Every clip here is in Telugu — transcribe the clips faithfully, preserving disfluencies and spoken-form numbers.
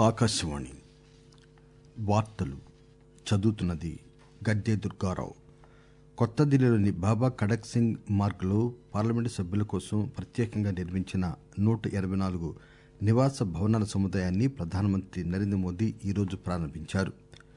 ఆకాశవాణి వార్తలు చదువుతున్నది గద్దె దుర్గారావు. కొత్త ఢిల్లీలోని బాబా ఖడక్ సింగ్ మార్గ్లో పార్లమెంటు సభ్యుల కోసం ప్రత్యేకంగా నిర్మించిన నూట ఎనబై నాలుగు నివాస భవనాల సముదాయాన్ని ప్రధానమంత్రి నరేంద్ర మోదీ ఈరోజు ప్రారంభించారు.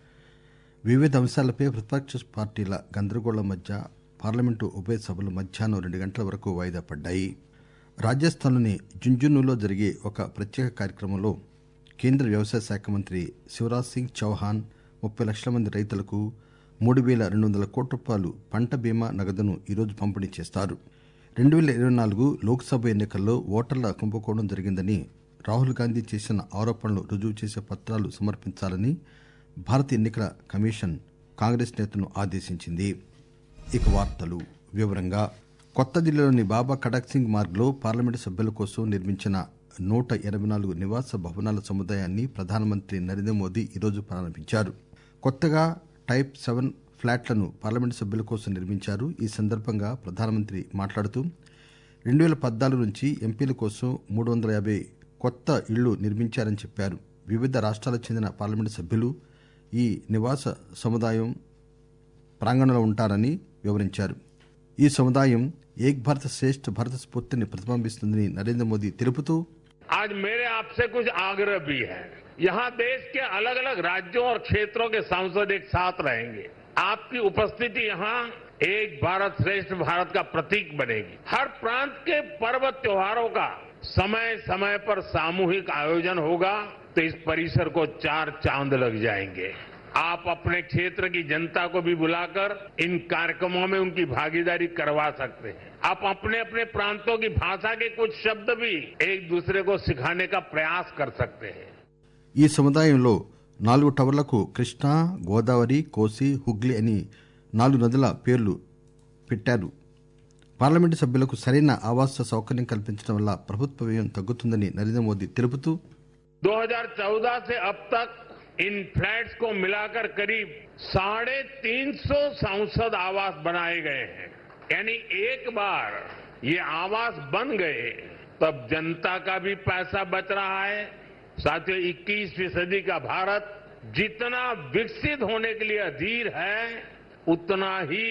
వివిధ అంశాలపై ప్రతిపక్ష పార్టీల గందరగోళం మధ్య పార్లమెంటు ఉభయ సభలు మధ్యాహ్నం రెండు గంటల వరకు వాయిదా పడ్డాయి. రాజస్థాన్లోని ఝుంఝునూలో జరిగే ఒక ప్రత్యేక కార్యక్రమంలో కేంద్ర వ్యవసాయ శాఖ మంత్రి శివరాజ్ సింగ్ చౌహాన్ ముప్పై లక్షల మంది రైతులకు మూడు పేల రెండు వందల కోట్ల రూపాయలు పంట బీమా నగదును ఈరోజు పంపిణీ చేస్తారు. రెండు పేల ఇరవై నాలుగు లోక్సభ ఎన్నికల్లో ఓటర్ల కుంభకోణం జరిగిందని రాహుల్ గాంధీ చేసిన ఆరోపణలు రుజువు చేసే పత్రాలు సమర్పించాలని భారత ఎన్నికల కమిషన్ కాంగ్రెస్ నేతను ఆదేశించింది. ఇక వార్తలు వివరంగా కొత్త ఢిల్లీలోని బాబా ఖడక్ సింగ్ మార్గ్లో పార్లమెంటు సభ్యుల కోసం నిర్మించిన నూట ఎనబై నాలుగు నివాస భవనాల సముదాయాన్ని ప్రధానమంత్రి నరేంద్ర మోదీ ఈరోజు ప్రారంభించారు. కొత్తగా టైప్ సెవెన్ ఫ్లాట్లను పార్లమెంటు సభ్యుల కోసం నిర్మించారు. ఈ సందర్భంగా ప్రధానమంత్రి మాట్లాడుతూ రెండు పేల పద్నాలుగు నుంచి ఎంపీల కోసం మూడు వందల యాభై కొత్త ఇళ్లు నిర్మించారని చెప్పారు. వివిధ రాష్ట్రాలకు చెందిన పార్లమెంటు సభ్యులు ఈ నివాస సముదాయం ప్రాంగణంలో ఉంటారని వివరించారు. ఈ సముదాయం ఏక్ భారత్ శ్రేష్ఠ భారత్ స్ఫూర్తిని ప్రతిబింబిస్తుందని నరేంద్ర మోదీ తెలుపుతూ आज मेरे आपसे कुछ आग्रह भी है. यहाँ देश के अलग अलग राज्यों और क्षेत्रों के सांसद एक साथ रहेंगे. आपकी उपस्थिति यहाँ एक भारत श्रेष्ठ भारत का प्रतीक बनेगी. हर प्रांत के पर्व त्योहारों का समय समय पर सामूहिक आयोजन होगा तो इस परिसर को चार चांद लग जाएंगे. आप अपने क्षेत्र की जनता को भी बुलाकर इन कार्यक्रमों में उनकी भागीदारी करवा सकते हैं. आप अपने अपने प्रांतों की भाषा के कुछ शब्द भी एक दूसरे को सिखाने का प्रयास कर सकते हैं. ఈ సముదాయంలో నాలుగు టవర్లకు కృష్ణా, గోదావరి, కోసి, హుగ్లీ అని నాలుగు నదుల పేర్లు పెట్టారు. పార్లమెంటు సభ్యులకు సరైన ఆవాస సౌకర్యం కల్పించడం వల్ల ప్రభుత్వ వ్యయం తగ్గుతుందని నరేంద్ర మోదీ తెలుపుతూ दो हज़ार चौदह से अब तक इन फ्लैट्स को मिलाकर करीब साढ़े तीन सौ सांसद आवास बनाए गए हैं. यानी एक बार ये आवास बन गए तब जनता का भी पैसा बच रहा है. साथियों, इक्कीसवीं सदी का भारत जितना विकसित होने के लिए अधीर है उतना ही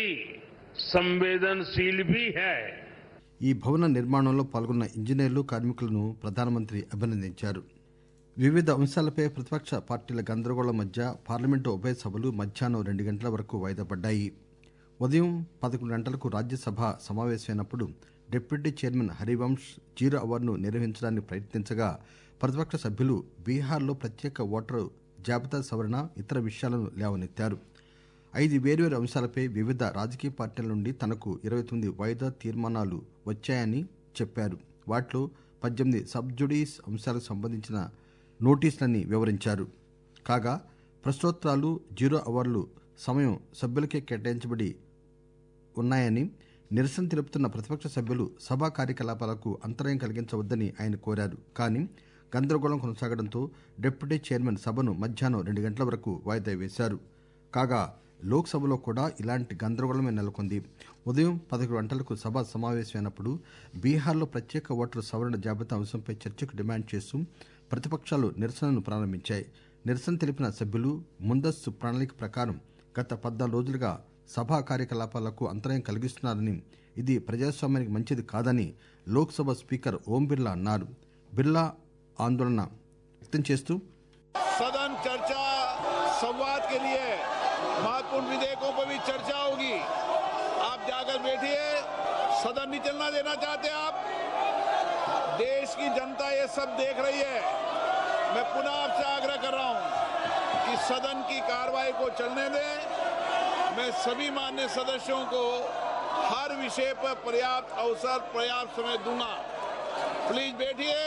संवेदनशील भी है. ఈ భవన నిర్మాణంలో పాల్గొన్న ఇంజనీర్లు, కార్మికులను ప్రధానమంత్రి అభినందించారు. వివిధ అంశాలపై ప్రతిపక్ష పార్టీల గందరగోళం మధ్య పార్లమెంటు ఉభయ సభలు మధ్యాహ్నం రెండు గంటల వరకు వాయిదా పడ్డాయి. ఉదయం పదకొండు గంటలకు రాజ్యసభ సమావేశమైనప్పుడు డిప్యూటీ చైర్మన్ హరివంశ్ జీరో అవర్ను నిర్వహించడానికి ప్రయత్నించగా ప్రతిపక్ష సభ్యులు బీహార్లో ప్రత్యేక ఓటరు జాబితా సవరణ, ఇతర విషయాలను లేవనెత్తారు. ఐదు వేర్వేరు అంశాలపై వివిధ రాజకీయ పార్టీల నుండి తనకు ఇరవై తొమ్మిది వాయిదా తీర్మానాలు వచ్చాయని చెప్పారు. వాటిలో పద్దెనిమిది సబ్జుడీస్ అంశాలకు సంబంధించిన నోటీసులని వివరించారు. కాగా ప్రశ్నోత్తరాలు, జీరో అవర్లు సమయం సభ్యులకే కేటాయించబడి ఉన్నాయని, నిరసన తెలుపుతున్న ప్రతిపక్ష సభ్యులు సభా కార్యకలాపాలకు అంతరాయం కలిగించవద్దని ఆయన కోరారు. కానీ గందరగోళం కొనసాగడంతో డిప్యూటీ చైర్మన్ సభను మధ్యాహ్నం రెండు గంటల వరకు వాయిదా వేశారు. కాగా లోక్సభలో కూడా ఇలాంటి గందరగోళమే నెలకొంది. ఉదయం పదకొండు గంటలకు సభ సమావేశమైనప్పుడు బీహార్లో ప్రత్యేక ఓటరు సవరణ జాబితా అంశంపై చర్చకు డిమాండ్ చేస్తూ ప్రతిపక్షాలు నిరసనను ప్రారంభించాయి. నిరసన తెలిపిన సభ్యులు ముందస్తు ప్రణాళిక ప్రకారం గత పద్నాలుగు రోజులుగా సభా కార్యకలాపాలకు అంతరాయం కలిగిస్తున్నారని, ఇది ప్రజాస్వామ్యానికి మంచిది కాదని లోక్సభ స్పీకర్ ఓం బిర్లా అన్నారు. బిర్లా ఆందోళన వ్యక్తం చేస్తూ सदन चर्चा संवाद के लिए महत्वपूर्ण विधेयकों पर भी चर्चा होगी. आप जाकर बैठिए. सदन नहीं चलना देना चाहते आप? देश की जनता ये सब देख रही है. मैं पुनः आपसे आग्रह कर रहा हूं कि सदन की कार्रवाई को चलने दें. मैं सभी माननीय सदस्यों को हर विषय पर पर्याप्त अवसर, पर्याप्त समय दूंगा. प्लीज बैठिए.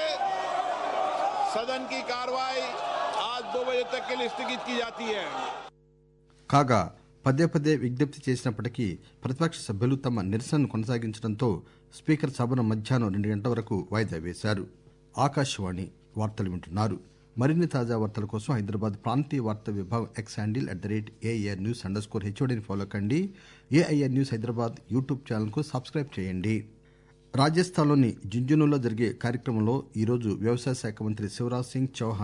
सदन की कार्रवाई आज दो बजे तक के लिए स्थगित की जाती है. కాగా పదే పదే విజ్ఞప్తి చేసినప్పటికీ ప్రతిపక్ష సభ్యులు తమ నిరసనను కొనసాగించడంతో స్పీకర్ సభను మధ్యాహ్నం రెండు గంటల వరకు వాయిదా వేశారు. ఆకాశవాణి వార్తలు వింటున్నారు. మరిన్ని తాజా వార్తల కోసం హైదరాబాద్ ప్రాంతీయ వార్తా విభాగం X handle at the rate AIR news underscore స్కోర్ హెచ్ఓడిని ఫాలో కండి. ఏఐఆర్ న్యూస్ హైదరాబాద్ యూట్యూబ్ ఛానల్కు సబ్స్క్రైబ్ చేయండి. రాజస్థాన్లోని ఝుంఝునూలో జరిగే కార్యక్రమంలో ఈరోజు వ్యవసాయ శాఖ మంత్రి శివరాజ్ సింగ్ చౌహాన్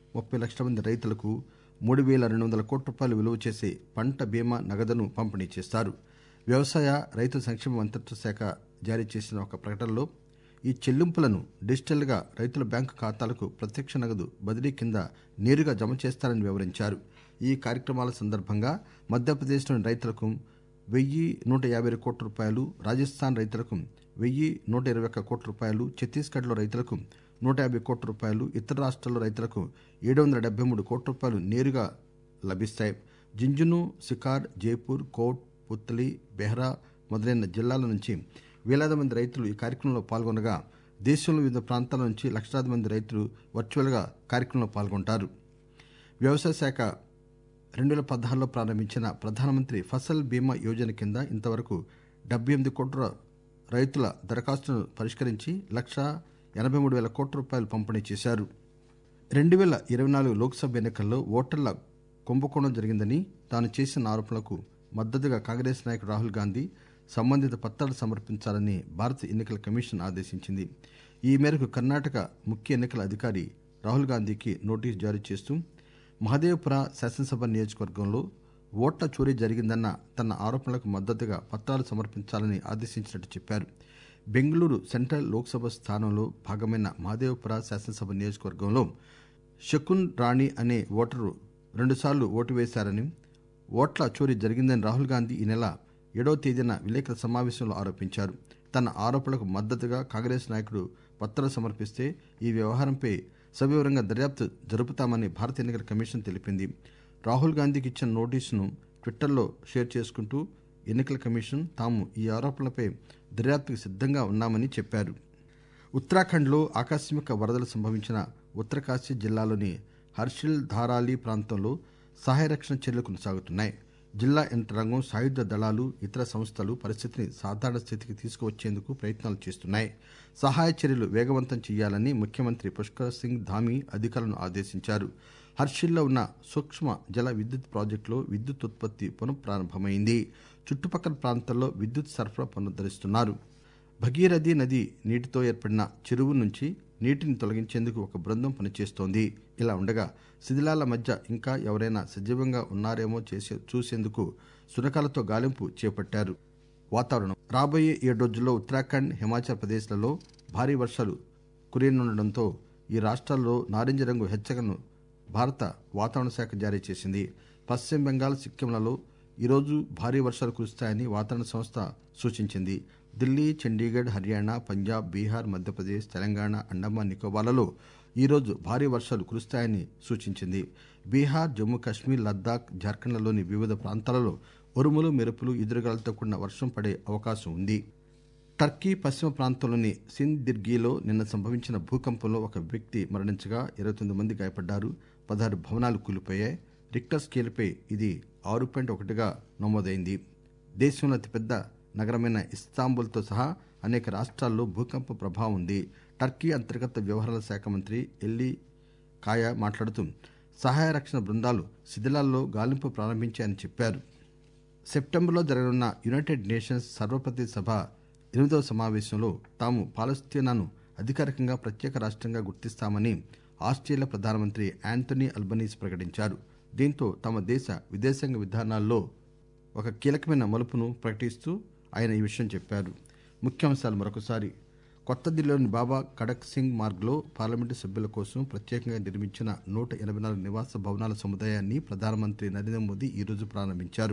ముప్పై లక్షల మంది రైతులకు మూడు వేల రెండు వందల కోట్ల రూపాయలు విలువ చేసే పంట బీమా నగదును పంపిణీ చేస్తారు. వ్యవసాయ రైతు సంక్షేమ మంత్రిత్వ శాఖ జారీ చేసిన ఒక ప్రకటనలో ఈ చెల్లింపులను డిజిటల్గా రైతుల బ్యాంకు ఖాతాలకు ప్రత్యక్ష నగదు బదిలీ కింద నేరుగా జమ చేస్తారని వివరించారు. ఈ కార్యక్రమాల సందర్భంగా మధ్యప్రదేశ్లోని రైతులకు వెయ్యి నూట యాభై కోట్ల రూపాయలు, రాజస్థాన్ రైతులకు వెయ్యి నూట ఇరవై ఒక్క కోట్ల రూపాయలు, ఛత్తీస్గఢ్లో రైతులకు నూట యాభై కోట్ల రూపాయలు, ఇతర రాష్ట్రాల్లో రైతులకు ఏడు వందల డెబ్బై మూడు కోట్ల రూపాయలు నేరుగా లభిస్తాయి. జింజును, సికార్, జైపూర్, కోట్, పుత్లి, బెహ్రా మొదలైన జిల్లాల నుంచి వేలాది మంది రైతులు ఈ కార్యక్రమంలో పాల్గొనగా దేశంలో వివిధ ప్రాంతాల నుంచి లక్షలాది మంది రైతులు వర్చువల్గా కార్యక్రమంలో పాల్గొంటారు. వ్యవసాయ శాఖ రెండు వేల పదహారులో ప్రారంభించిన ప్రధానమంత్రి ఫసల్ బీమా యోజన కింద ఇంతవరకు డెబ్బై ఎనిమిది కోట్ల రైతుల దరఖాస్తులను పరిష్కరించి లక్ష ఎనభై మూడు వేల కోట్ల రూపాయలు పంపిణీ చేశారు. రెండు వేల ఇరవై నాలుగు లోక్సభ ఎన్నికల్లో ఓటర్ల కుంభకోణం జరిగిందని తాను చేసిన ఆరోపణలకు మద్దతుగా కాంగ్రెస్ నాయకుడు రాహుల్ గాంధీ సంబంధిత పత్రాలు సమర్పించాలని భారత ఎన్నికల కమిషన్ ఆదేశించింది. ఈ మేరకు కర్ణాటక ముఖ్య ఎన్నికల అధికారి రాహుల్ గాంధీకి నోటీసు జారీ చేస్తూ మహదేవ్పుర శాసనసభ నియోజకవర్గంలో ఓట్ల చోరీ జరిగిందన్న తన ఆరోపణలకు మద్దతుగా పత్రాలు సమర్పించాలని ఆదేశించినట్టు చెప్పారు. బెంగళూరు సెంట్రల్ లోక్సభ స్థానంలో భాగమైన మహదేవ్పుర శాసనసభ నియోజకవర్గంలో శకున్ రాణి అనే ఓటరు రెండుసార్లు ఓటు వేశారని, ఓట్ల చోరీ జరిగిందని రాహుల్ గాంధీ ఈ నెల ఏడవ తేదీన విలేకరుల సమావేశంలో ఆరోపించారు. తన ఆరోపణలకు మద్దతుగా కాంగ్రెస్ నాయకుడు పత్రాలు సమర్పిస్తే ఈ వ్యవహారంపై సవివరంగా దర్యాప్తు జరుపుతామని భారత ఎన్నికల కమిషన్ తెలిపింది. రాహుల్ గాంధీకి ఇచ్చిన నోటీసును ట్విట్టర్లో షేర్ చేసుకుంటూ ఎన్నికల కమిషన్ తాము ఈ ఆరోపణలపై దర్యాప్తుకు సిద్ధంగా ఉన్నామని చెప్పారు. ఉత్తరాఖండ్లో ఆకస్మిక వరదలు సంభవించిన ఉత్తరకాశీ జిల్లాలోని హర్షిల్ ధారాలి ప్రాంతంలో సహాయ రక్షణ చర్యలు కొనసాగుతున్నాయి. జిల్లా యంత్రాంగం, సాయుధ దళాలు, ఇతర సంస్థలు పరిస్థితిని సాధారణ స్థితికి తీసుకువచ్చేందుకు ప్రయత్నాలు చేస్తున్నాయి. సహాయ చర్యలు వేగవంతం చేయాలని ముఖ్యమంత్రి పుష్కర్ సింగ్ ధామీ అధికారులను ఆదేశించారు. హర్షిల్లో ఉన్న సూక్ష్మ జల విద్యుత్ ప్రాజెక్టులో విద్యుత్ ఉత్పత్తి పునఃప్రారంభమైంది. చుట్టుపక్కల ప్రాంతాల్లో విద్యుత్ సరఫరా పునరుద్దరిస్తున్నారు. భగీరథి నది నీటితో ఏర్పడిన చెరువు నుంచి నీటిని తొలగించేందుకు ఒక బృందం పనిచేస్తోంది. ఇలా ఉండగా శిథిలాల మధ్య ఇంకా ఎవరైనా సజీవంగా ఉన్నారేమో చేసే చూసేందుకు సునకాలతో గాలింపు చేపట్టారు. వాతావరణం రాబోయే ఏడు రోజుల్లో ఉత్తరాఖండ్, హిమాచల్ ప్రదేశ్లలో భారీ వర్షాలు కురియనుండటంతో ఈ రాష్ట్రాల్లో నారింజ రంగు హెచ్చరికను భారత వాతావరణ శాఖ జారీ చేసింది. పశ్చిమ బెంగాల్, సిక్కింలలో ఈరోజు భారీ వర్షాలు కురుస్తాయని వాతావరణ సంస్థ సూచించింది. ఢిల్లీ, చండీగఢ్, హర్యానా, పంజాబ్, బీహార్, మధ్యప్రదేశ్, తెలంగాణ, అండమాన్ నికోబార్లలో ఈరోజు భారీ వర్షాలు కురుస్తాయని సూచించింది. బీహార్, జమ్మూ కశ్మీర్, లద్దాఖ్, జార్ఖండ్లలోని వివిధ ప్రాంతాలలో ఉరుములు, మెరుపులు, ఈదురుగాలులతో కూడిన వర్షం పడే అవకాశం ఉంది. టర్కీ పశ్చిమ ప్రాంతంలోని సిందిర్గిలో నిన్న సంభవించిన భూకంపంలో ఒక వ్యక్తి మరణించగా ఇరవై తొమ్మిది మంది గాయపడ్డారు. పదహారు భవనాలు కూలిపోయాయి. రిక్టర్ స్కేల్పై ఇది ఆరు పాయింట్ ఒకటిగా నమోదైంది. దేశంలో అతిపెద్ద నగరమైన ఇస్తాంబుల్తో సహా అనేక రాష్ట్రాల్లో భూకంప ప్రభావం ఉంది. టర్కీ అంతర్గత వ్యవహారాల శాఖ మంత్రి ఎల్లి కాయా మాట్లాడుతూ సహాయ రక్షణ బృందాలు శిథిలాల్లో గాలింపు ప్రారంభించాయని చెప్పారు. సెప్టెంబర్లో జరగనున్న యునైటెడ్ నేషన్స్ సర్వప్రతినిధి సభ ఎనిమిదవ సమావేశంలో తాము పాలస్తీనాను అధికారికంగా ప్రత్యేక రాష్ట్రంగా గుర్తిస్తామని ఆస్ట్రేలియా ప్రధానమంత్రి యాంటనీ అల్బనీస్ ప్రకటించారు. దీంతో తమ దేశ విదేశాంగ విధానాల్లో ఒక కీలకమైన మలుపును ప్రకటిస్తూ ఆయన ఈ విషయం చెప్పారు. ముఖ్యాంశాలు మరొకసారి. కొత్త ఢిల్లీలోని బాబా ఖడక్ సింగ్ మార్గ్లో పార్లమెంటు సభ్యుల కోసం ప్రత్యేకంగా నిర్మించిన నూట ఎనభై నాలుగు నివాస భవనాల సముదాయాన్ని ప్రధానమంత్రి నరేంద్ర మోదీ ఈరోజు ప్రారంభించారు.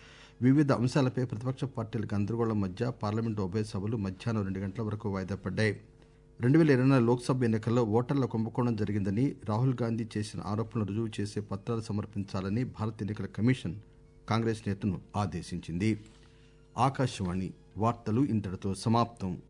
వివిధ అంశాలపై ప్రతిపక్ష పార్టీల గందరగోళం మధ్య పార్లమెంటు ఉభయ సభలు మధ్యాహ్నం రెండు గంటల వరకు వాయిదా పడ్డాయి. రెండు వేల ఇరవై నాలుగు లోక్సభ ఎన్నికల్లో ఓటర్ల కుంభకోణం జరిగిందని రాహుల్ గాంధీ చేసిన ఆరోపణలు రుజువు చేసే పత్రాలు సమర్పించాలని భారత ఎన్నికల కమిషన్ కాంగ్రెస్ నేతను ఆదేశించింది. ఆకాశవాణి వార్తలు ఇంతటితో సమాప్తం.